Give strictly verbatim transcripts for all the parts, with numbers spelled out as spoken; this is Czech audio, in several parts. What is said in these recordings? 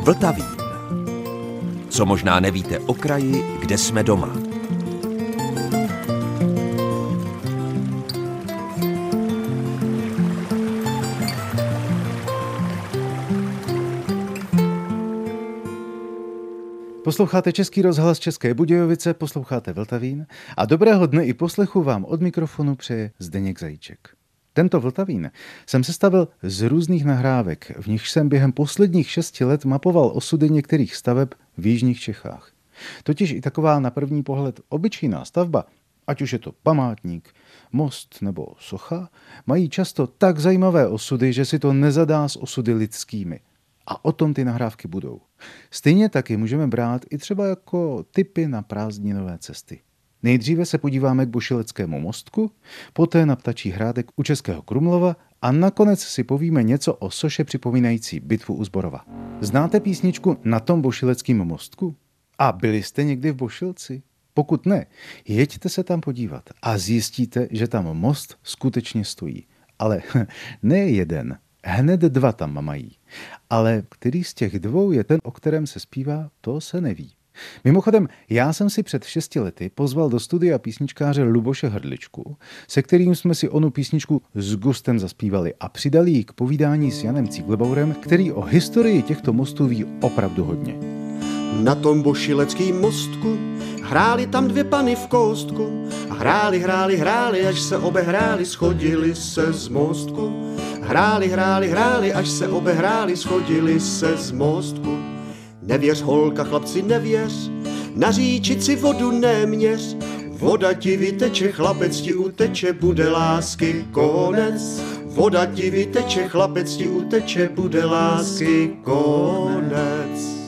Vltavín. Co možná nevíte o kraji, kde jsme doma. Posloucháte Český rozhlas České Budějovice, posloucháte Vltavín a dobrého dne i poslechu vám od mikrofonu přeje Zdeněk Zajíček. Tento Vltavín jsem sestavil z různých nahrávek, v nichž jsem během posledních šesti let mapoval osudy některých staveb v jižních Čechách. Totiž i taková na první pohled obyčejná stavba, ať už je to památník, most nebo socha, mají často tak zajímavé osudy, že si to nezadá s osudy lidskými. A o tom ty nahrávky budou. Stejně taky můžeme brát i třeba jako tipy na prázdninové cesty. Nejdříve se podíváme k Bošileckému mostku, poté na Ptačí hrádek u Českého Krumlova a nakonec si povíme něco o soše připomínající bitvu u Zborova. Znáte písničku Na tom Bošileckém mostku? A byli jste někdy v Bošilci? Pokud ne, jeďte se tam podívat a zjistíte, že tam most skutečně stojí. Ale ne jeden, hned dva tam mají. Ale který z těch dvou je ten, o kterém se zpívá, to se neví. Mimochodem, já jsem si před šesti lety pozval do studia písničkáře Luboše Hrdličku, se kterým jsme si onu písničku s gustem zaspívali a přidali ji k povídání s Janem Cíglebaurem, který o historii těchto mostů ví opravdu hodně. Na tom Bošileckým mostku hráli tam dvě pany v kostku. Hráli, hráli, hráli, až se obehráli, schodili se z mostku. Hráli, hráli, hráli, až se obehráli, schodili se z mostku. Nevěř, holka, chlapci, nevěř, na říčici vodu neměř. Voda ti vyteče, chlapec ti uteče, bude lásky konec. Voda ti vyteče, chlapec ti uteče, bude lásky konec.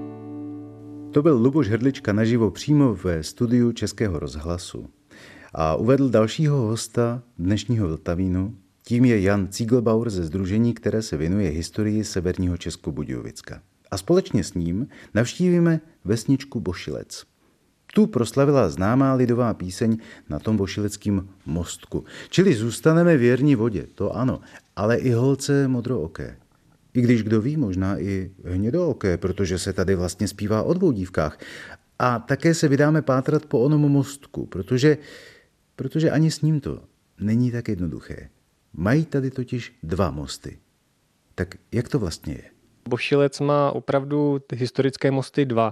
To byl Luboš Hrdlička naživo přímo ve studiu Českého rozhlasu. A uvedl dalšího hosta dnešního Vltavínu. Tím je Jan Cíglebaur ze sdružení, které se věnuje historii severního Českobudějovicka. A společně s ním navštívíme vesničku Bošilec. Tu proslavila známá lidová píseň Na tom Bošileckém mostku. Čili zůstaneme věrní vodě, to ano, ale i holce modrooké. I když kdo ví, možná i hnědooké, protože se tady vlastně zpívá o dvou dívkách. A také se vydáme pátrat po onom mostku, protože, protože ani s ním to není tak jednoduché. Mají tady totiž dva mosty. Tak jak to vlastně je? Bošilec má opravdu historické mosty dva.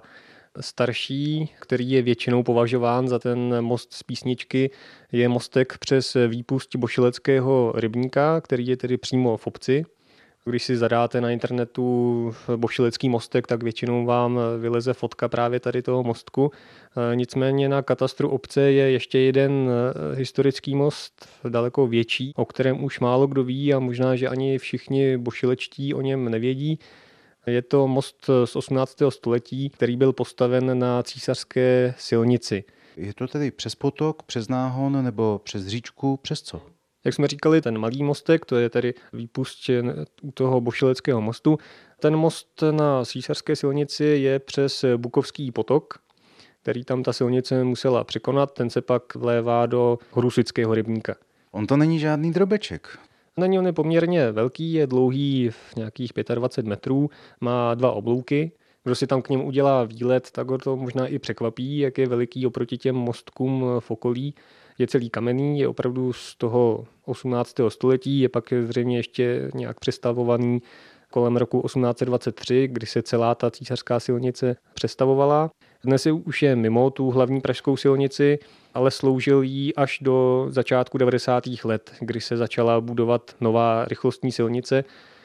Starší, který je většinou považován za ten most z písničky, je mostek přes výpust Bošileckého rybníka, který je tedy přímo v obci. Když si zadáte na internetu Bošilecký mostek, tak většinou vám vyleze fotka právě tady toho mostku. Nicméně na katastru obce je ještě jeden historický most, daleko větší, o kterém už málo kdo ví a možná, že ani všichni bošilečtí o něm nevědí. Je to most z osmnáctého století, který byl postaven na Císařské silnici. Je to tedy přes potok, přes náhon nebo přes říčku, přes co? Jak jsme říkali, ten malý mostek, to je tedy výpust u toho Bošileckého mostu. Ten most na Císařské silnici je přes Bukovský potok, který tam ta silnice musela překonat, ten se pak vlévá do Hrusického rybníka. On to není žádný drobeček. Není, on je poměrně velký, je dlouhý v nějakých dvacet pět metrů, má dva oblouky. Kdo si tam k němu udělá výlet, tak ho to možná i překvapí, jak je veliký oproti těm mostkům v okolí. Je celý kamenný, je opravdu z toho osmnáctého století, je pak zřejmě ještě nějak přestavovaný kolem roku osmnáct set dvacet tři, kdy se celá ta císařská silnice přestavovala. Dnes je už je mimo tu hlavní pražskou silnici, ale sloužil jí až do začátku devadesátých let, kdy se začala budovat nová rychlostní silnice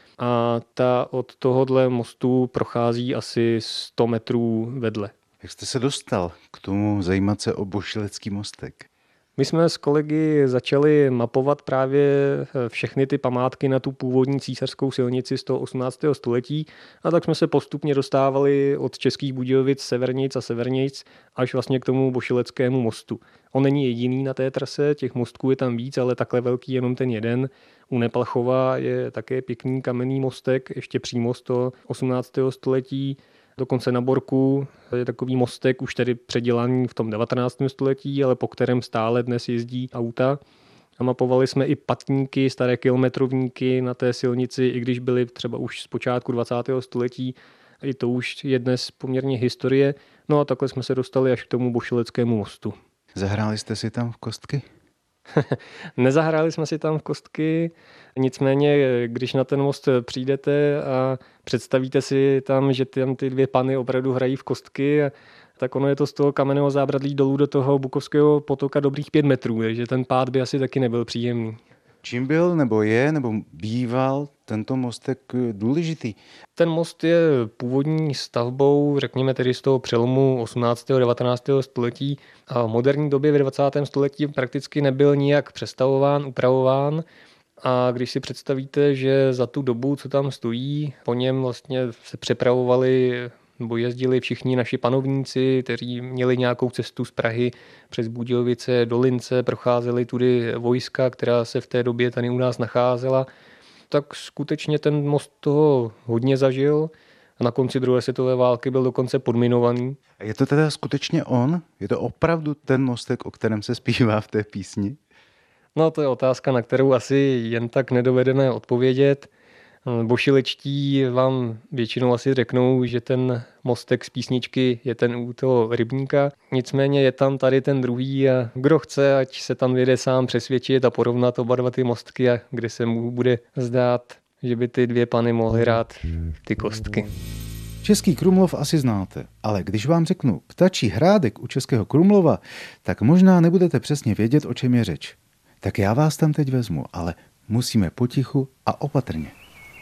a ta od tohohle mostu prochází asi sto metrů vedle. Jak jste se dostal k tomu zajímat se o Bošilecký mostek? My jsme s kolegy začali mapovat právě všechny ty památky na tu původní císařskou silnici z toho osmnáctého století a tak jsme se postupně dostávali od Českých Budějovic, severnic a severnějc až vlastně k tomu Bošileckému mostu. On není jediný na té trase, těch mostků je tam víc, ale takhle velký jenom ten jeden. U Nepalchova je také pěkný kamenný mostek, ještě přímo z toho osmnáctého století. Dokonce na Borku je takový mostek, už tedy předělaný v tom devatenáctém století, ale po kterém stále dnes jezdí auta. A mapovali jsme i patníky, staré kilometrovníky na té silnici, i když byly třeba už z počátku dvacátého století. I to už je dnes poměrně historie. No a takhle jsme se dostali až k tomu Bošileckému mostu. Zahráli jste si tam v kostky? Nezahráli jsme si tam v kostky, nicméně když na ten most přijdete a představíte si tam, že tam ty dvě pany opravdu hrají v kostky, tak ono je to z toho kamenného zábradlí dolů do toho Bukovského potoka dobrých pět metrů, takže ten pád by asi taky nebyl příjemný. Čím byl, nebo je, nebo býval tento mostek důležitý? Ten most je původní stavbou, řekněme tedy z toho přelomu osmnáctého a devatenáctého století. A v moderní době ve dvacátém století prakticky nebyl nijak přestavován, upravován. A když si představíte, že za tu dobu, co tam stojí, po něm vlastně se přepravovali nebo jezdili všichni naši panovníci, kteří měli nějakou cestu z Prahy přes Budějovice do Lince, procházeli tudy vojska, která se v té době tady u nás nacházela, tak skutečně ten most toho hodně zažil a na konci druhé světové války byl dokonce podminovaný. Je to teda skutečně on? Je to opravdu ten mostek, o kterém se zpívá v té písni? No to je otázka, na kterou asi jen tak nedovedeme odpovědět. Bošilečtí vám většinou asi řeknou, že ten mostek z písničky je ten u toho rybníka. Nicméně je tam tady ten druhý a kdo chce, ať se tam jede sám přesvědčit a porovnat oba dva ty mostky, a kde se mu bude zdát, že by ty dvě pany mohly hrát ty kostky. Český Krumlov asi znáte, ale když vám řeknu Ptačí hrádek u Českého Krumlova, tak možná nebudete přesně vědět, o čem je řeč. Tak já vás tam teď vezmu, ale musíme potichu a opatrně.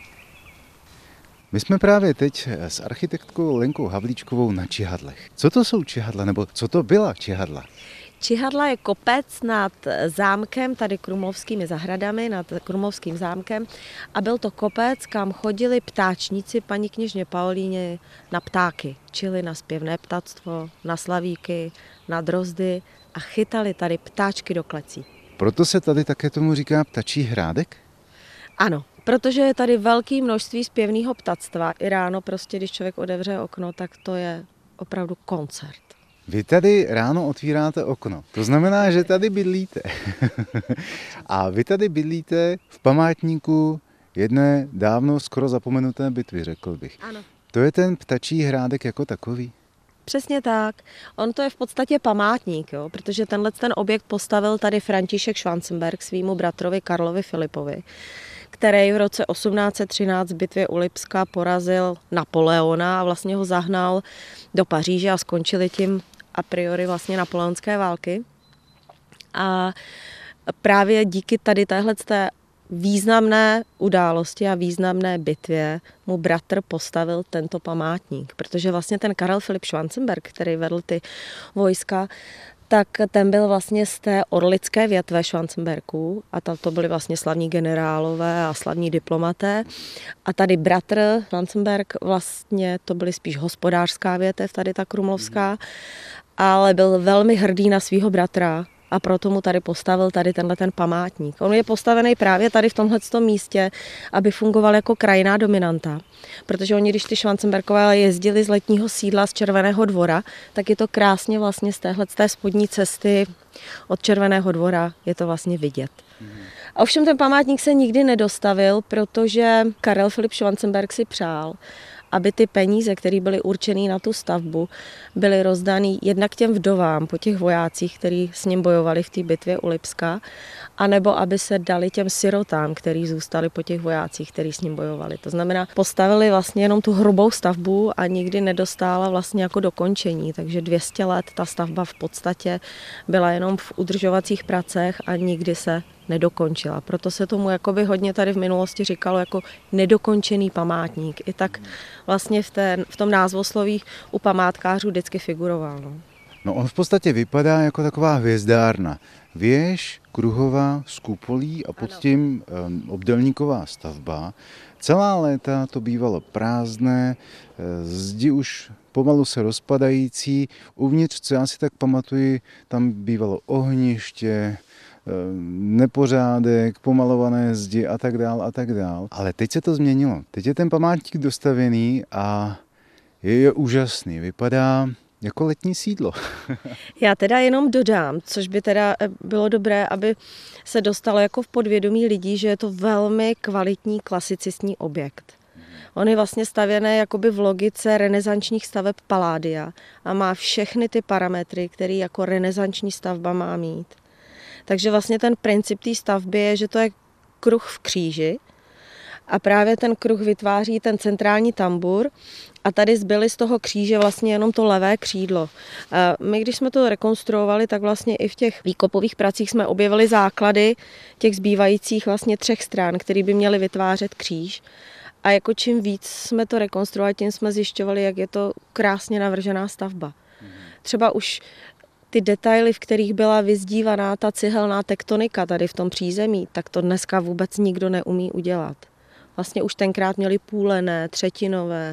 My jsme právě teď s architektkou Lenkou Havlíčkovou na Čihadlech. Co to jsou Čihadla, nebo co to byla Čihadla? Čihadla je kopec nad zámkem, tady Krumlovskými zahradami, nad Krumlovským zámkem. A byl to kopec, kam chodili ptáčníci paní kněžně Paulíně na ptáky. Čili na zpěvné ptactvo, na slavíky, na drozdy a chytali tady ptáčky do klecí. Proto se tady také tomu říká Ptačí hrádek? Ano, protože je tady velké množství zpěvného ptactva. I ráno prostě, když člověk otevře okno, tak to je opravdu koncert. Vy tady ráno otvíráte okno. To znamená, že tady bydlíte. A vy tady bydlíte v památníku jedné dávno skoro zapomenuté bitvy, řekl bych. Ano. To je ten Ptačí hrádek jako takový? Přesně tak. On to je v podstatě památník, jo? Protože tenhle ten objekt postavil tady František Schwanzenberg svýmu bratrovi Karlovi Filipovi, který v roce osmnáct set třináct v bitvě u Lipska porazil Napoleona a vlastně ho zahnal do Paříže a skončili tím a priori vlastně napoleonské války. A právě díky tady téhleté významné události a významné bitvě mu bratr postavil tento památník, protože vlastně ten Karel Filip Schwanzenberg, který vedl ty vojska, tak ten byl vlastně z té orlické větve Schwanzenbergů a to byli vlastně slavní generálové a slavní diplomaté. A tady bratr Schwanzenberg vlastně to byly spíš hospodářská větev, tady ta krumlovská, ale byl velmi hrdý na svého bratra. A proto mu tady postavil tady tenhle ten památník. On je postavený právě tady v tomhletom místě, aby fungoval jako krajinná dominanta. Protože oni, když ty Schwanzenbergové jezdili z letního sídla z Červeného dvora, tak je to krásně vlastně z téhleté spodní cesty od Červeného dvora je to vlastně vidět. A ovšem ten památník se nikdy nedostavil, protože Karel Filip Schwanzenberg si přál, aby ty peníze, které byly určené na tu stavbu, byly rozdány jednak těm vdovám po těch vojácích, kteří s ním bojovali v té bitvě u Lipska, anebo aby se dali těm sirotám, kteří zůstali po těch vojácích, kteří s ním bojovali. To znamená, postavili vlastně jenom tu hrubou stavbu a nikdy nedostála vlastně jako dokončení, takže dvě stě let ta stavba v podstatě byla jenom v udržovacích pracech a nikdy se nedokončila. Proto se tomu jakoby hodně tady v minulosti říkalo jako nedokončený památník. I tak vlastně v, té, v tom názvosloví u památkářů vždycky figuroval. No. No on v podstatě vypadá jako taková hvězdárna. Věž, kruhová, s kupolí a pod tím um, obdélníková stavba. Celá léta to bývalo prázdné, zdi už pomalu se rozpadající. Uvnitř, co já si tak pamatuji, tam bývalo ohniště, nepořádek, pomalované zdi a tak dál a tak dál. Ale teď se to změnilo. Teď je ten památník dostavěný a je, je úžasný. Vypadá jako letní sídlo. Já teda jenom dodám, což by teda bylo dobré, aby se dostalo jako v podvědomí lidí, že je to velmi kvalitní klasicistní objekt. On je vlastně stavěný jakoby v logice renesančních staveb Palladia a má všechny ty parametry, které jako renesanční stavba má mít. Takže vlastně ten princip té stavby je, že to je kruh v kříži a právě ten kruh vytváří ten centrální tambur a tady zbyly z toho kříže vlastně jenom to levé křídlo. My, když jsme to rekonstruovali, tak vlastně i v těch výkopových pracích jsme objevili základy těch zbývajících vlastně třech stran, které by měly vytvářet kříž. A jako čím víc jsme to rekonstruovali, tím jsme zjišťovali, jak je to krásně navržená stavba. Třeba už ty detaily, v kterých byla vyzdívaná ta cihelná tektonika tady v tom přízemí, tak to dneska vůbec nikdo neumí udělat. Vlastně už tenkrát měli půlené, třetinové,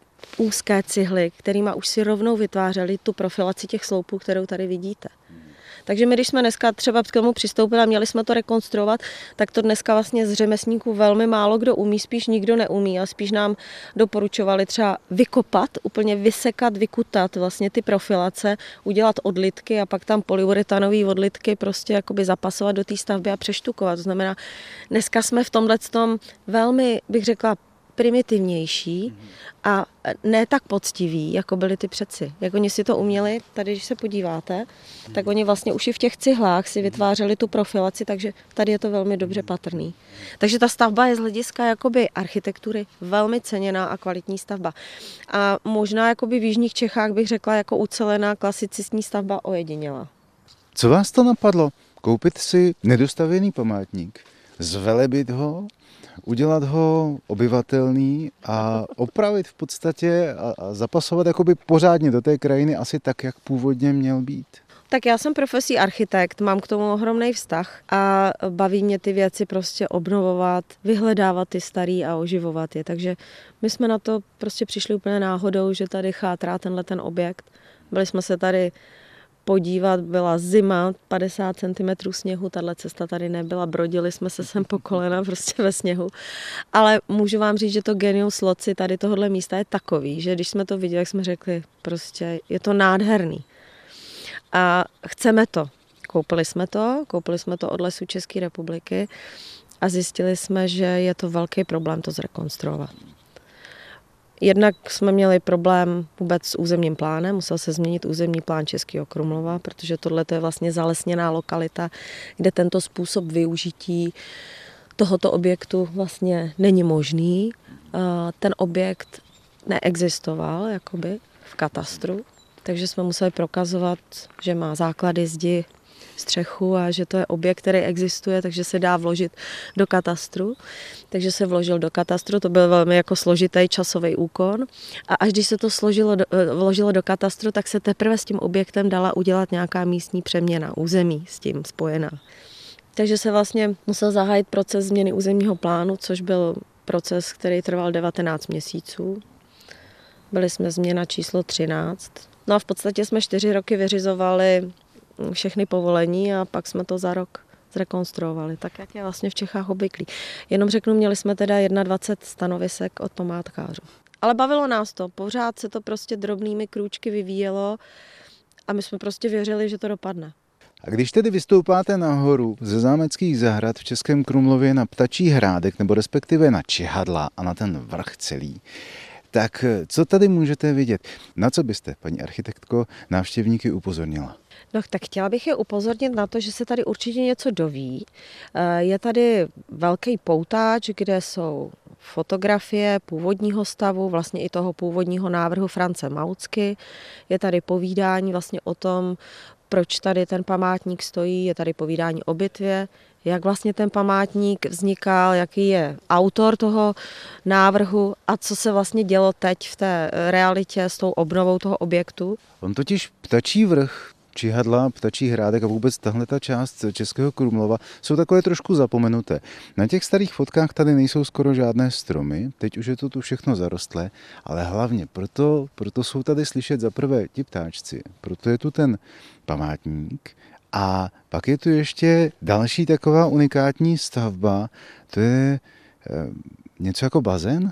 úzké cihly, kterýma už si rovnou vytvářeli tu profilaci těch sloupů, kterou tady vidíte. Takže my, když jsme dneska třeba k tomu přistoupili a měli jsme to rekonstruovat, tak to dneska vlastně z řemeslníků velmi málo kdo umí, spíš nikdo neumí a spíš nám doporučovali třeba vykopat, úplně vysekat, vykutat vlastně ty profilace, udělat odlitky a pak tam polyuretanové odlitky prostě jakoby zapasovat do té stavby a přeštukovat. To znamená, dneska jsme v tomhletom velmi, bych řekla, primitivnější a ne tak poctiví, jako byli ty předci. Jak oni si to uměli, tady když se podíváte, tak oni vlastně už i v těch cihlách si vytvářeli tu profilaci, takže tady je to velmi dobře patrný. Takže ta stavba je z hlediska jakoby architektury velmi ceněná a kvalitní stavba. A možná jakoby v jižních Čechách bych řekla jako ucelená klasicistní stavba ojedinělá. Co vás to napadlo? Koupit si nedostavěný památník, zvelebit ho, udělat ho obyvatelný a opravit v podstatě a, a zapasovat jakoby pořádně do té krajiny asi tak, jak původně měl být. Tak já jsem profesí architekt, mám k tomu ohromný vztah a baví mě ty věci prostě obnovovat, vyhledávat ty starý a oživovat je. Takže my jsme na to prostě přišli úplně náhodou, že tady chátrá tenhle ten objekt. Byli jsme se tady podívat, byla zima, padesát centimetrů sněhu, tahle cesta tady nebyla, brodili jsme se sem po kolena prostě ve sněhu. Ale můžu vám říct, že to genius loci tady tohohle místa je takový, že když jsme to viděli, jak jsme řekli, prostě je to nádherný. A chceme to. Koupili jsme to, koupili jsme to od Lesů České republiky a zjistili jsme, že je to velký problém to zrekonstruovat. Jednak jsme měli problém vůbec s územním plánem, musel se změnit územní plán Českého Krumlova, protože tohle je vlastně zalesněná lokalita, kde tento způsob využití tohoto objektu vlastně není možný. Ten objekt neexistoval jakoby v katastru, takže jsme museli prokazovat, že má základy, zdi, střechu a že to je objekt, který existuje, takže se dá vložit do katastru. Takže se vložil do katastru, to byl velmi jako složitý časový úkon. A až když se to složilo do, vložilo do katastru, tak se teprve s tím objektem dala udělat nějaká místní přeměna, území s tím spojená. Takže se vlastně musel zahájit proces změny územního plánu, což byl proces, který trval devatenáct měsíců. Byli jsme změna číslo třináct. No a v podstatě jsme čtyři roky vyřizovali všechny povolení a pak jsme to za rok zrekonstruovali, tak jak je vlastně v Čechách obvyklý. Jenom řeknu, měli jsme teda dvacet jedna stanovisek od památkářů. Ale bavilo nás to, pořád se to prostě drobnými krůčky vyvíjelo a my jsme prostě věřili, že to dopadne. A když tedy vystoupáte nahoru ze zámeckých zahrad v Českém Krumlově na Ptačí hrádek, nebo respektive na Čihadla a na ten vrch celý, tak co tady můžete vidět? Na co byste, paní architektko, návštěvníky upozornila? No, tak chtěla bych je upozornit na to, že se tady určitě něco doví. Je tady velký poutáč, kde jsou fotografie původního stavu, vlastně i toho původního návrhu France Maucky. Je tady povídání vlastně o tom, proč tady ten památník stojí, je tady povídání o bitvě, jak vlastně ten památník vznikal, jaký je autor toho návrhu a co se vlastně dělo teď v té realitě s tou obnovou toho objektu. On totiž Ptačí vrch, Čihadla, Ptačí hrádek a vůbec tahleta část Českého Krumlova jsou takové trošku zapomenuté. Na těch starých fotkách tady nejsou skoro žádné stromy, teď už je to tu všechno zarostlé, ale hlavně proto, proto jsou tady slyšet za prvé ti ptáčci, proto je tu ten památník a pak je tu ještě další taková unikátní stavba, to je e, něco jako bazén?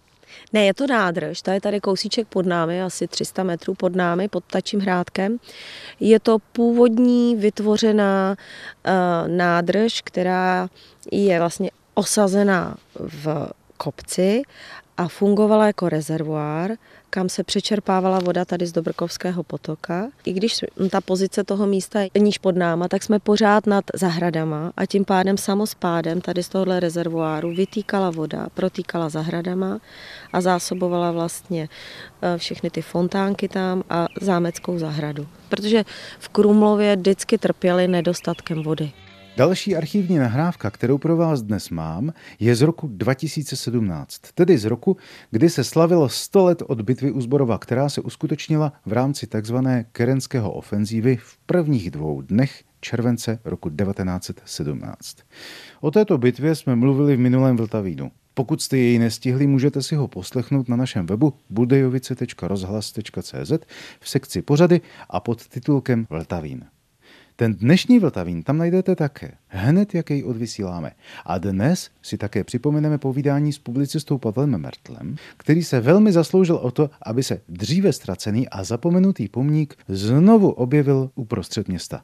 Ne, je to nádrž, ta je tady kousíček pod námi, asi tři sta metrů pod námi, pod Ptačím hrádkem. Je to původní vytvořená uh, nádrž, která je vlastně osazená v kopci a fungovala jako rezervoár, kam se přečerpávala voda tady z Dobrkovského potoka. I když ta pozice toho místa je níž pod náma, tak jsme pořád nad zahradama a tím pádem samospádem tady z tohohle rezervoáru vytýkala voda, protýkala zahradama a zásobovala vlastně všechny ty fontánky tam a zámeckou zahradu. Protože v Krumlově vždycky trpěli nedostatkem vody. Další archivní nahrávka, kterou pro vás dnes mám, je z roku dva tisíce sedmnáct, tedy z roku, kdy se slavilo sto let od bitvy u Zborova, která se uskutečnila v rámci takzvané kerenského ofenzívy v prvních dvou dnech července roku devatenáct set sedmnáct. O této bitvě jsme mluvili v minulém Vltavínu. Pokud jste jej nestihli, můžete si ho poslechnout na našem webu budějovice tečka rozhlas tečka cé zet v sekci pořady a pod titulkem Vltavín. Ten dnešní Vltavín tam najdete také, hned jak jej odvysíláme. A dnes si také připomeneme povídání s publicistou Pavlem Mertlem, který se velmi zasloužil o to, aby se dříve ztracený a zapomenutý pomník znovu objevil uprostřed města.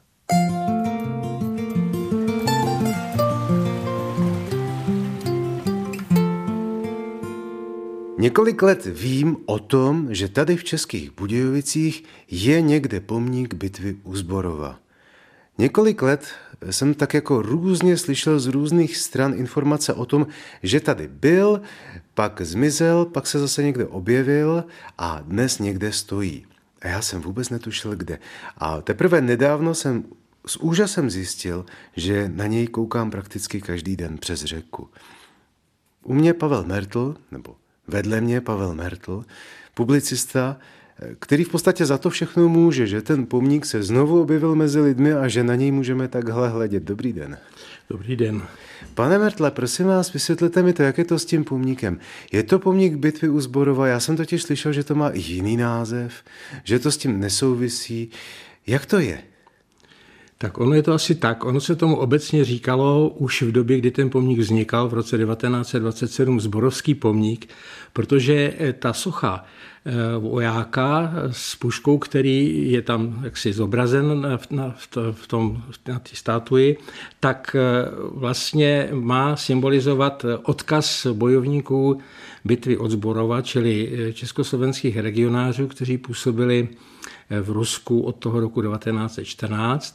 Několik let vím o tom, že tady v Českých Budějovicích je někde pomník bitvy u Zborova. Několik let jsem tak jako různě slyšel z různých stran informace o tom, že tady byl, pak zmizel, pak se zase někde objevil a dnes někde stojí. A já jsem vůbec netušil kde. A teprve nedávno jsem s úžasem zjistil, že na něj koukám prakticky každý den přes řeku. U mě Pavel Mertl, nebo vedle mě Pavel Mertl, publicista, který v podstatě za to všechno může, že ten pomník se znovu objevil mezi lidmi a že na něj můžeme takhle hledět. Dobrý den. Dobrý den. Pane Mertle, prosím vás, vysvětlete mi to, jak je to s tím pomníkem. Je to pomník bitvy u Zborova? Já jsem totiž slyšel, že to má i jiný název, že to s tím nesouvisí. Jak to je? Tak ono je to asi tak. Ono se tomu obecně říkalo už v době, kdy ten pomník vznikal v roce devatenáct set dvacet sedm Zborovský pomník, protože ta socha vojáka s puškou, který je tam jaksi zobrazen na, v tom, na té statuji, tak vlastně má symbolizovat odkaz bojovníků bitvy od Zborova, čili československých regionářů, kteří působili v Rusku od toho roku devatenáct set čtrnáct.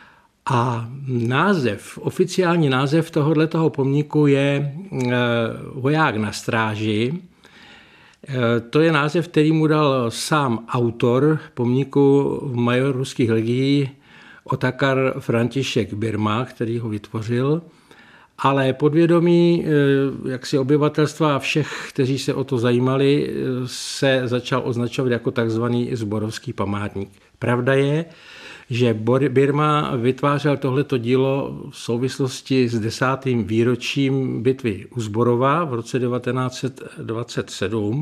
A název, oficiální název tohoto pomníku je Voják na stráži. To je název, který mu dal sám autor pomníku major ruských legií Otakar František Birma, který ho vytvořil. Ale podvědomí jaksi obyvatelstva a všech, kteří se o to zajímali, se začal označovat jako takzvaný Zborovský památník. Pravda je, že Birma vytvářel tohleto dílo v souvislosti s desátým výročím bitvy u Zborova v roce devatenáct set dvacet sedm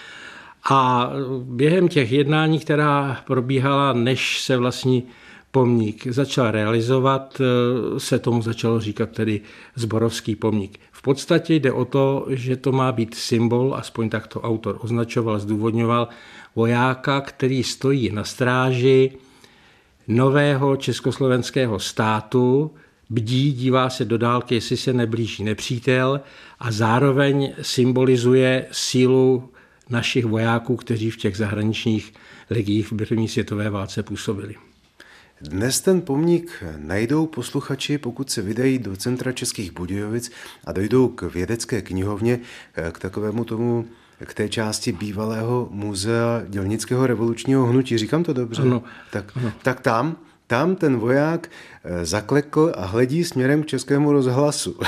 a během těch jednání, která probíhala, než se vlastní pomník začal realizovat, se tomu začalo říkat tedy Zborovský pomník. V podstatě jde o to, že to má být symbol, aspoň tak to autor označoval, zdůvodňoval, vojáka, který stojí na stráži nového československého státu, bdí, dívá se do dálky, jestli se neblíží nepřítel a zároveň symbolizuje sílu našich vojáků, kteří v těch zahraničních legiích v první světové válce působili. Dnes ten pomník najdou posluchači, pokud se vydají do centra Českých Budějovic a dojdou k vědecké knihovně, k takovému tomu, k té části bývalého muzea dělnického revolučního hnutí. Říkám to dobře? Ano. Tak, ano. tak tam, tam ten voják zaklekl a hledí směrem k Českému rozhlasu.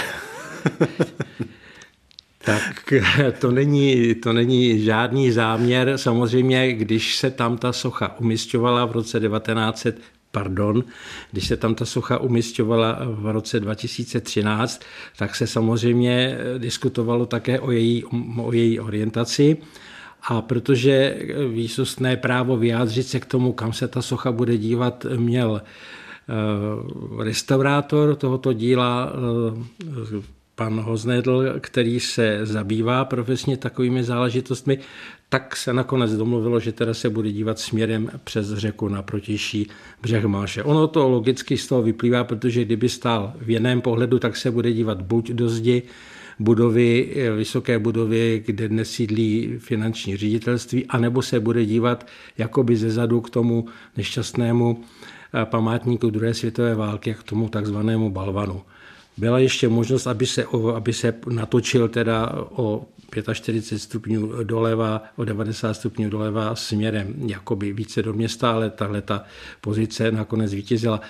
Tak to není, to není žádný záměr. Samozřejmě, když se tam ta socha umisťovala v roce devatenáct set, pardon, když se tam ta socha umisťovala v roce dva tisíce třináct, tak se samozřejmě diskutovalo také o její, o její orientaci. A protože výsostné právo vyjádřit se k tomu, kam se ta socha bude dívat, měl restaurátor tohoto díla, pan Hoznedl, který se zabývá profesně takovými záležitostmi, tak se nakonec domluvilo, že teda se bude dívat směrem přes řeku na protější břeh Malše. Ono to logicky z toho vyplývá, protože kdyby stál v jiném pohledu, tak se bude dívat buď do zdi budovy, vysoké budovy, kde dnes sídlí finanční ředitelství, anebo se bude dívat jakoby zezadu k tomu nešťastnému památníku druhé světové války, k tomu takzvanému balvanu. Byla ještě možnost, aby se, aby se natočil teda o čtyřicet pět stupňů doleva, o devadesát stupňů doleva směrem jakoby více do města, ale tahle ta pozice nakonec vítězila.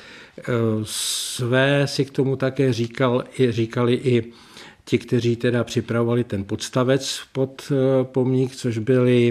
Své si k tomu také říkal, říkali i ti, kteří teda připravovali ten podstavec pod pomník, což byli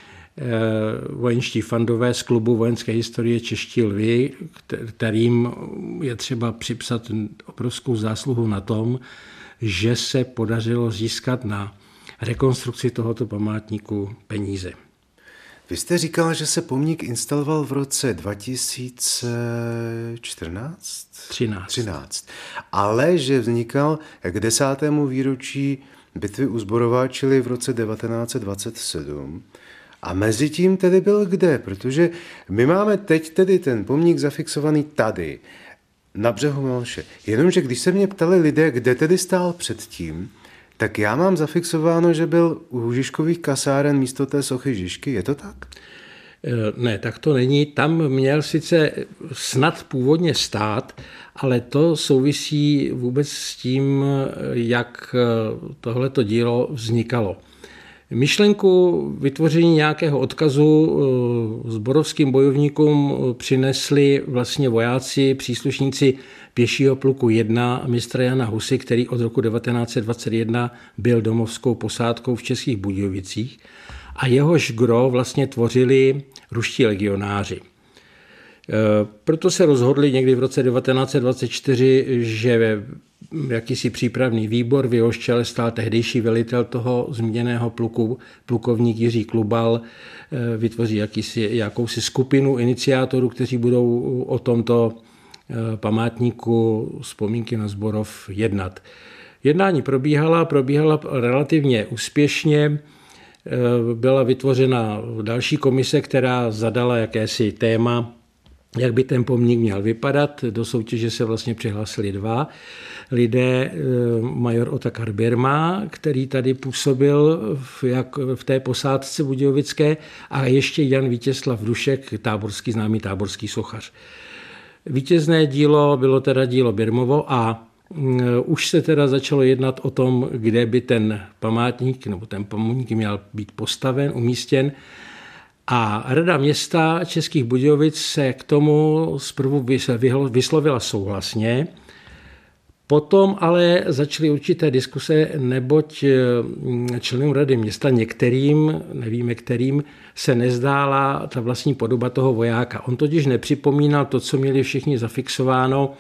vojenští fandové z klubu vojenské historie Čeští lvi, kterým je třeba připsat obrovskou zásluhu na tom, že se podařilo získat na rekonstrukci tohoto památníku peníze. Vy jste říkal, že se pomník instaloval v roce dva tisíce čtrnáct? třináct. třináct. Ale že vznikal k desátému výročí bitvy u Zborova, čili v roce devatenáct set dvacet sedm. A mezi tím tedy byl kde? Protože my máme teď tedy ten pomník zafixovaný tady, na břehu Malše. Jenomže když se mě ptali lidé, kde tedy stál předtím, tak já mám zafixováno, že byl u Žižkových kasáren místo té sochy Žižky. Je to tak? Ne, tak to není. Tam měl sice snad původně stát, ale to souvisí vůbec s tím, jak tohleto dílo vznikalo. Myšlenku vytvoření nějakého odkazu sborovským bojovníkům přinesli vlastně vojáci, příslušníci pěšího pluku jedna mistra Jana Husy, který od roku devatenáct set dvacet jedna byl domovskou posádkou v Českých Budějovicích a jehož gro vlastně tvořili ruští legionáři. Proto se rozhodli někdy v roce devatenáct set dvacet čtyři, že jakýsi přípravný výbor, v jehož čele stál tehdejší velitel toho zmíněného pluku, plukovník Jiří Klubal, vytvoří jakýsi, jakousi skupinu iniciátorů, kteří budou o tomto památníku vzpomínky na Zborov jednat. Jednání probíhala, probíhala relativně úspěšně. Byla vytvořena další komise, která zadala jakési téma, jak by ten pomník měl vypadat. Do soutěže se vlastně přihlásili dva lidé, major Otakar Birma, který tady působil v, jak, v té posádce budějovické, a ještě Jan Vítězslav Dušek, táborský, známý táborský sochař. Vítězné dílo bylo teda dílo Birmovo a už se teda začalo jednat o tom, kde by ten památník nebo ten památník měl být postaven, umístěn. A Rada města Českých Budějovic se k tomu zprvu vyslovila souhlasně. Potom ale začaly určité diskuse, neboť členům Rady města některým, nevíme kterým, se nezdála ta vlastní podoba toho vojáka. On totiž nepřipomínal to, co měli všichni zafixováno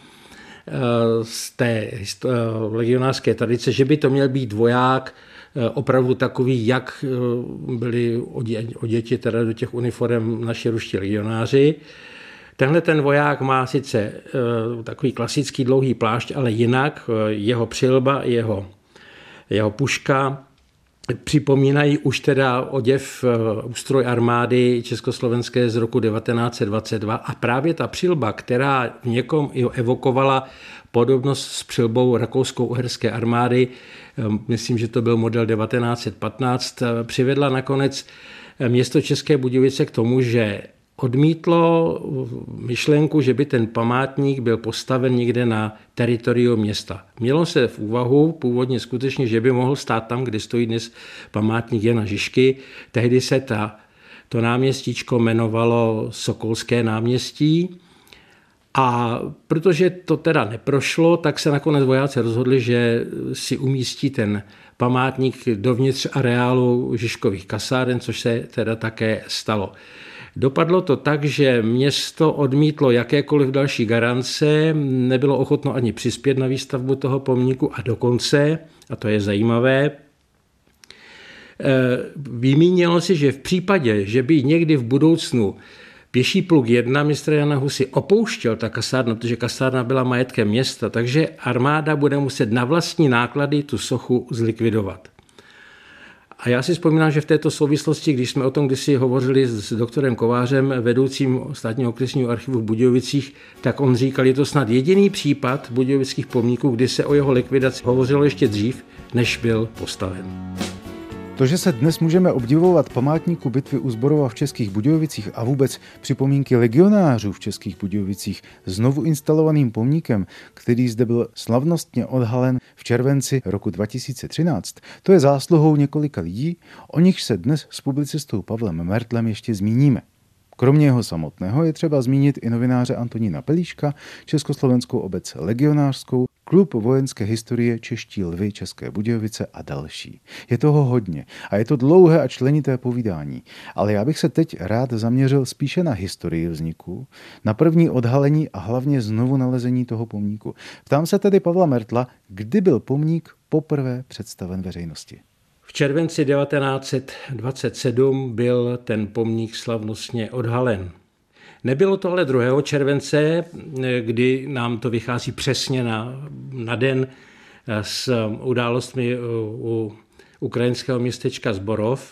z té legionářské tradice, že by to měl být voják opravdu takový, jak byli oděti teda do těch uniform naši ruští legionáři. Tenhle ten voják má sice takový klasický dlouhý plášť, ale jinak jeho přilba, jeho, jeho puška připomínají už teda oděv ústroj armády československé z roku devatenáct set dvacet dva a právě ta přilba, která v někom evokovala podobnost s přilbou rakousko-uherské armády, myslím, že to byl model devatenáct set patnáct, přivedla nakonec město České Budějovice k tomu, že odmítlo myšlenku, že by ten památník byl postaven někde na teritoriu města. Mělo se v úvahu původně skutečně, že by mohl stát tam, kde stojí dnes památník Jana Žižky. Tehdy se ta, to náměstíčko jmenovalo Sokolské náměstí. A protože to teda neprošlo, tak se nakonec vojáci rozhodli, že si umístí ten památník dovnitř areálu Žižkových kasáren, což se teda také stalo. Dopadlo to tak, že město odmítlo jakékoliv další garance, nebylo ochotno ani přispět na výstavbu toho pomníku a dokonce, a to je zajímavé, vymínilo si, že v případě, že by někdy v budoucnu pěší pluk jedna mistra Jana Husy opouštěl ta kasárna, protože kasárna byla majetkem města, takže armáda bude muset na vlastní náklady tu sochu zlikvidovat. A já si vzpomínám, že v této souvislosti, když jsme o tom kdysi hovořili s doktorem Kovářem, vedoucím státního okresního archivu v Budějovicích, tak on říkal, je to snad jediný případ budějovických pomníků, kdy se o jeho likvidaci hovořilo ještě dřív, než byl postaven. To, že se dnes můžeme obdivovat památníku bitvy u Zborova v Českých Budějovicích a vůbec připomínky legionářů v Českých Budějovicích znovu instalovaným pomníkem, který zde byl slavnostně odhalen v červenci roku dva tisíce třináct, to je zásluhou několika lidí, o nichž se dnes s publicistou Pavlem Mertlem ještě zmíníme. Kromě jeho samotného je třeba zmínit i novináře Antonína Pelíška, Československou obec legionářskou, Klub vojenské historie Čeští lvy České Budějovice a další. Je toho hodně a je to dlouhé a členité povídání, ale já bych se teď rád zaměřil spíše na historii vzniku, na první odhalení a hlavně znovu nalezení toho pomníku. Ptám se tedy Pavla Mertla, kdy byl pomník poprvé představen veřejnosti. V červenci devatenáct set dvacet sedm byl ten pomník slavnostně odhalen. Nebylo to ale druhého července, kdy nám to vychází přesně na, na den s událostmi u ukrajinského městečka Zborov.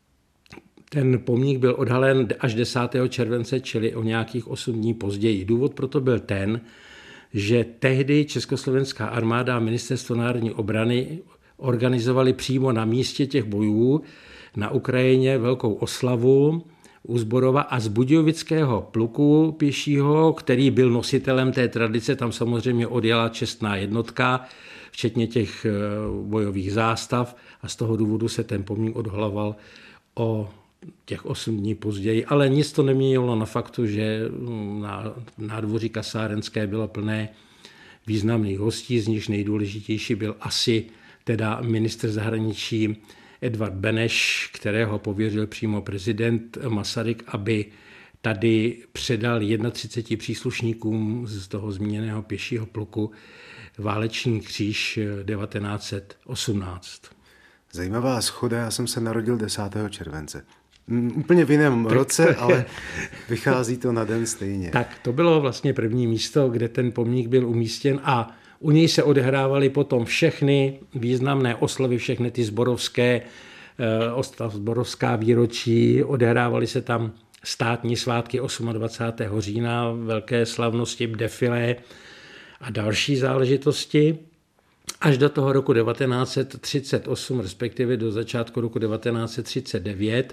Ten pomník byl odhalen až desátého července, čili o nějakých osm dní později. Důvod proto byl ten, že tehdy Československá armáda a Ministerstvo národní obrany organizovali přímo na místě těch bojů na Ukrajině velkou oslavu u Zborova a z budějovického pluku pěšího, který byl nositelem té tradice, tam samozřejmě odjela čestná jednotka, včetně těch bojových zástav a z toho důvodu se ten pomník odhaloval o těch osm dní později, ale nic to neměnilo na faktu, že na nádvoří kasárenské bylo plné významných hostí, z nichž nejdůležitější byl asi teda ministr zahraničí Edvard Beneš, kterého pověřil přímo prezident Masaryk, aby tady předal třiceti jednomu příslušníkům z toho zmíněného pěšího pluku váleční kříž devatenáct set osmnáct. Zajímavá shoda, já jsem se narodil desátého července. Úplně v jiném roce, ale vychází to na den stejně. Tak to bylo vlastně první místo, kde ten pomník byl umístěn a u něj se odehrávaly potom všechny významné oslavy, všechny ty zborovské, oslav zborovská výročí, odehrávaly se tam státní svátky dvacátého osmého října, velké slavnosti, defilé a další záležitosti. Až do toho roku devatenáct set třicet osm, respektive do začátku roku devatenáct set třicet devět,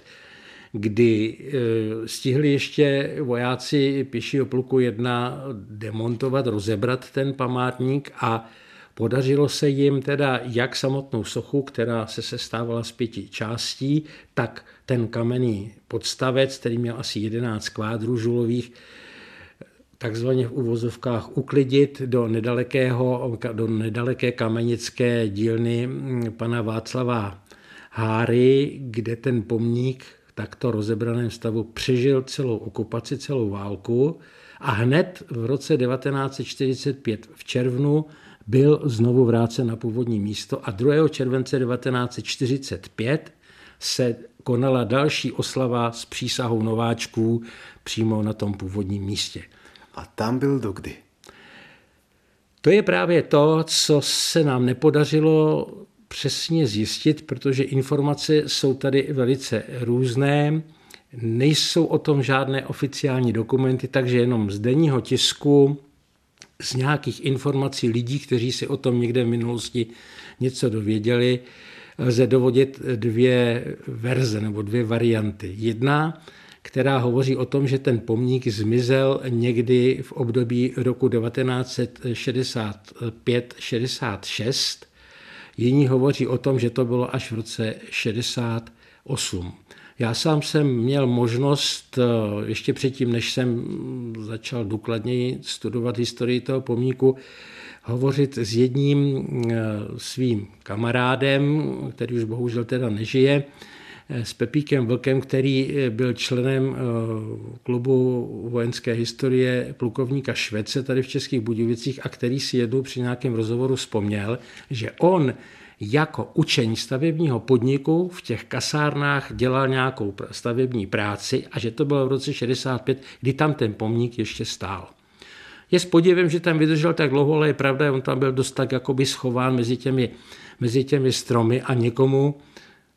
kdy stihli ještě vojáci pěšího pluku jedna demontovat, rozebrat ten památník a podařilo se jim teda jak samotnou sochu, která se sestávala z pěti částí, tak ten kamenný podstavec, který měl asi jedenáct kvádrů žulových, takzvaně v uvozovkách uklidit do, nedalekého, do nedaleké kamenické dílny pana Václava Háry, kde ten pomník v takto rozebraném stavu přežil celou okupaci, celou válku a hned v roce devatenáct set čtyřicet pět v červnu byl znovu vrácen na původní místo a druhého července devatenáct set čtyřicet pět se konala další oslava s přísahou nováčků přímo na tom původním místě. A tam byl dokdy? To je právě to, co se nám nepodařilo přesně zjistit, protože informace jsou tady velice různé, nejsou o tom žádné oficiální dokumenty, takže jenom z denního tisku, z nějakých informací lidí, kteří si o tom někde v minulosti něco dověděli, lze dovodit dvě verze nebo dvě varianty. Jedna, která hovoří o tom, že ten pomník zmizel někdy v období roku devatenáct set šedesát pět šedesát šest. Jiní hovoří o tom, že to bylo až v roce šedesát osm. Já sám jsem měl možnost, ještě předtím, než jsem začal důkladněji studovat historii toho pomníku, hovořit s jedním svým kamarádem, který už bohužel teda nežije, s Pepíkem Vlkem, který byl členem klubu vojenské historie plukovníka Švece tady v Českých Budějovicích a který si jednou při nějakém rozhovoru vzpomněl, že on jako učeň stavebního podniku v těch kasárnách dělal nějakou stavební práci a že to bylo v roce šedesát pět, kdy tam ten pomník ještě stál. Je s podivem, že tam vydržel tak dlouho, ale je pravda, on tam byl dost tak jakoby schován mezi těmi, mezi těmi stromy a někomu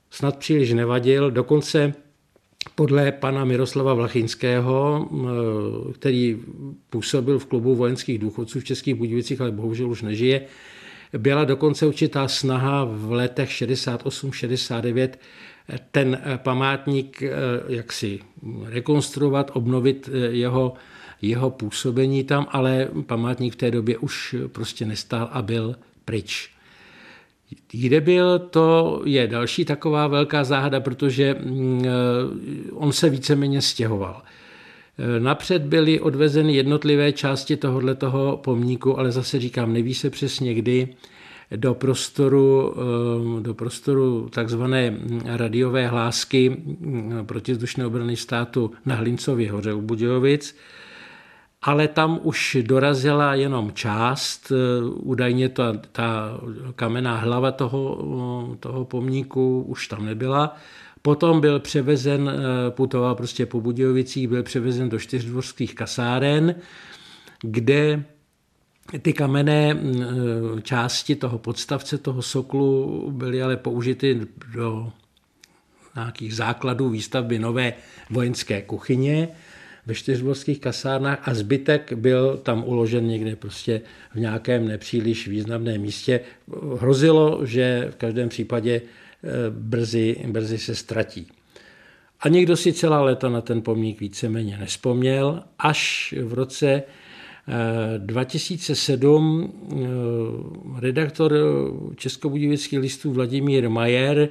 snad příliš nevadil, dokonce podle pana Miroslava Vlachinského, který působil v klubu vojenských důchodců v Českých Budějovicích, ale bohužel už nežije, byla dokonce určitá snaha v letech šedesát osm šedesát devět ten památník jaksi rekonstruovat, obnovit jeho, jeho působení tam, ale památník v té době už prostě nestál a byl pryč. Kde byl, to je další taková velká záhada, protože on se víceméně stěhoval. Napřed byly odvezeny jednotlivé části tohoto pomníku, ale zase říkám, neví se přesně kdy, do prostoru, do prostoru takzvané radiové hlásky protizdušné obrany státu na Hlincově hoře u Budějovic, ale tam už dorazila jenom část, údajně ta, ta kamenná hlava toho, toho pomníku už tam nebyla. Potom byl převezen, putoval prostě po Budějovicích, byl převezen do čtyřdvorských kasáren, kde ty kamenné části toho podstavce, toho soklu byly ale použity do nějakých základů výstavby nové vojenské kuchyně ve čtyřdvorských kasárnách a zbytek byl tam uložen někde prostě v nějakém nepříliš významném místě. Hrozilo, že v každém případě brzy, brzy se ztratí. A někdo si celá léta na ten pomník víceméně nespomněl, až v roce dva tisíce sedm redaktor Českobudějovických listů Vladimír Majer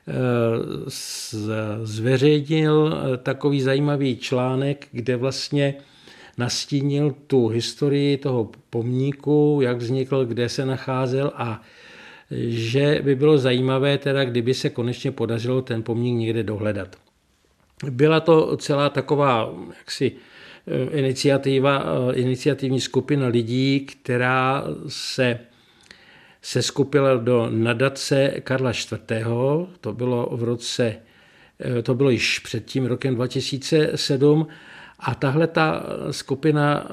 zveřejnil takový zajímavý článek, kde vlastně nastínil tu historii toho pomníku, jak vznikl, kde se nacházel a že by bylo zajímavé, teda, kdyby se konečně podařilo ten pomník někde dohledat. Byla to celá taková jaksi iniciativa, iniciativní skupina lidí, která se seskupila do nadace Karla čtvrtého. To bylo v roce, to bylo již před tím rokem dva tisíce sedm a tahle ta skupina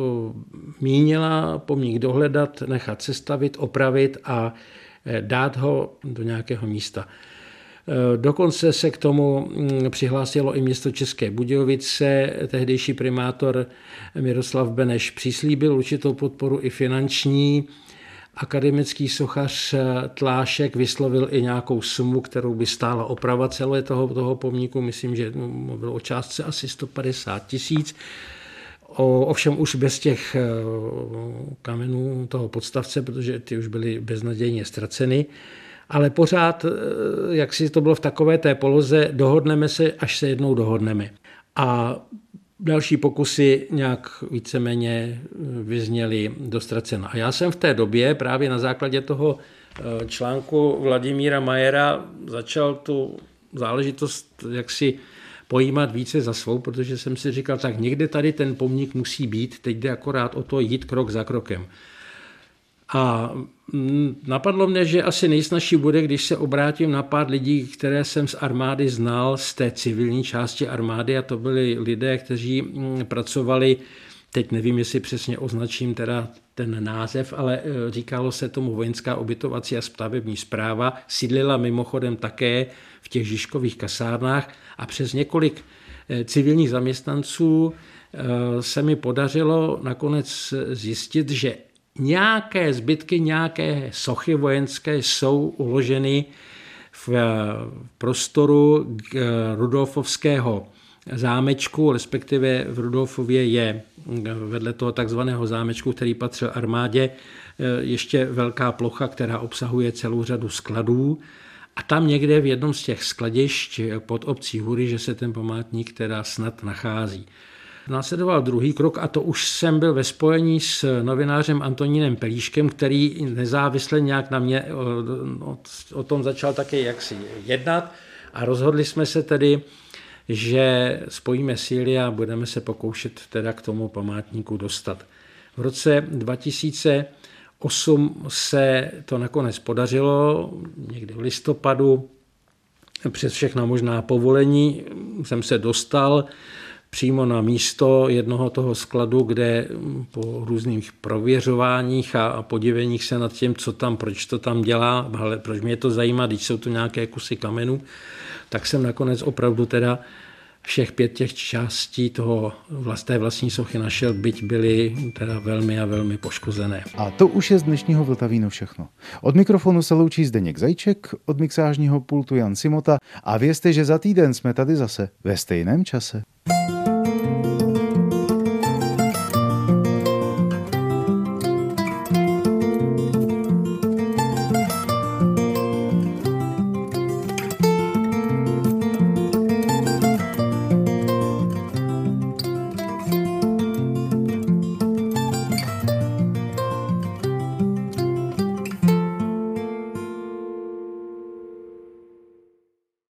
mínila pomník dohledat, nechat sestavit, opravit a dát ho do nějakého místa. Dokonce se k tomu přihlásilo i město České Budějovice. Tehdejší primátor Miroslav Beneš přislíbil určitou podporu i finanční. Akademický sochař Tlášek vyslovil i nějakou sumu, kterou by stála oprava celé toho, toho pomníku. Myslím, že mluvil o částce asi sto padesát tisíc. Ovšem už bez těch kamenů toho podstavce, protože ty už byly beznadějně ztraceny. Ale pořád, jak si to bylo v takové té poloze, dohodneme se, až se jednou dohodneme. A další pokusy nějak víceméně vyzněly do ztracena. A já jsem v té době právě na základě toho článku Vladimíra Majera začal tu záležitost jaksi pojímat více za svou, protože jsem si říkal, tak někde tady ten pomník musí být, teď jde akorát o to jít krok za krokem. A napadlo mě, že asi nejsnažší bude, když se obrátím na pár lidí, které jsem z armády znal, z té civilní části armády, a to byli lidé, kteří pracovali, teď nevím, jestli přesně označím teda ten název, ale říkalo se tomu vojenská ubytovací a stavební správa, sídlila mimochodem také v těch Žižkových kasárnách a přes několik civilních zaměstnanců se mi podařilo nakonec zjistit, že nějaké zbytky, nějaké sochy vojenské jsou uloženy v prostoru Rudolfovského zámečku, respektive v Rudolfově je vedle toho takzvaného zámečku, který patřil armádě, ještě velká plocha, která obsahuje celou řadu skladů. A tam někde v jednom z těch skladišť pod obcí Hury, že se ten památník teda snad nachází. Následoval druhý krok a to už jsem byl ve spojení s novinářem Antonínem Pelíškem, který nezávisle nějak na mě o, o, o tom začal také jaksi jednat a rozhodli jsme se tedy, že spojíme síly a budeme se pokoušet teda k tomu památníku dostat. V roce dva tisíce osm se to nakonec podařilo, někdy v listopadu, přes všechna možná povolení jsem se dostal. přímo na místo jednoho toho skladu, kde po různých prověřováních a podiveních se nad tím, co tam, proč to tam dělá, ale proč mě to zajímá, když jsou tu nějaké kusy kamenů, tak jsem nakonec opravdu teda všech pět těch částí toho vlastné vlastní sochy našel, byť byly teda velmi a velmi poškozené. A to už je z dnešního Vltavínu všechno. Od mikrofonu se loučí Zdeněk Zajíček, od mixážního pultu Jan Simota a vězte, že za týden jsme tady zase ve stejném čase.